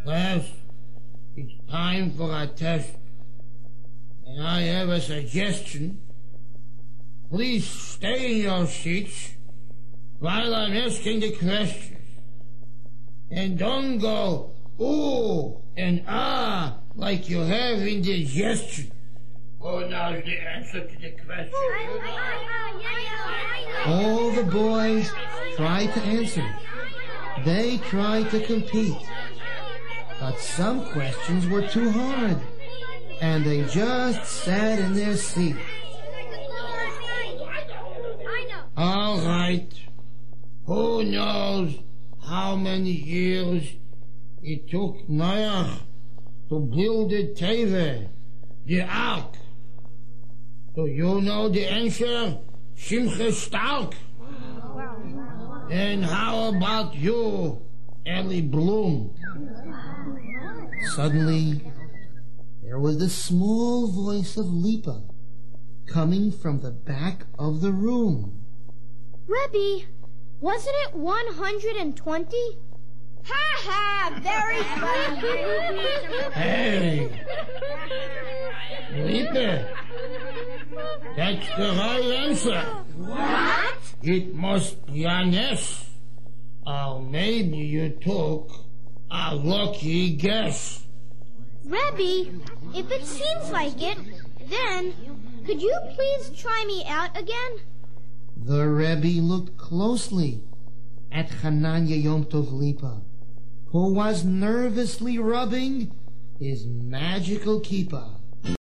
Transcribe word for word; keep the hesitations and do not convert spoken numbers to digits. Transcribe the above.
Class, it's time for our test, and I have a suggestion. Please stay in your seats while I'm asking the questions. And don't go, ooh and ah, like you have indigestion. Oh, now's the answer to the question. All the boys tried to answer. They tried to compete. But some questions were too hard, and they just sat in their seat. All right. Who knows how many years it took Noach to build the Teva, the Ark? Do you know the answer, Simcha Stark? And how about you, Ellie Bloom? Suddenly, there was the small voice of Lipa coming from the back of the room. Rebbe, wasn't it one hundred twenty? Ha ha! Very funny. Hey, Lipa, that's the right answer. What? It must be an S. Or maybe you took a lucky guess. Rebbe, if it seems like it, then could you please try me out again? The Rebbe looked closely at Hananya Yom Tov Lipa, who was nervously rubbing his magical kippah.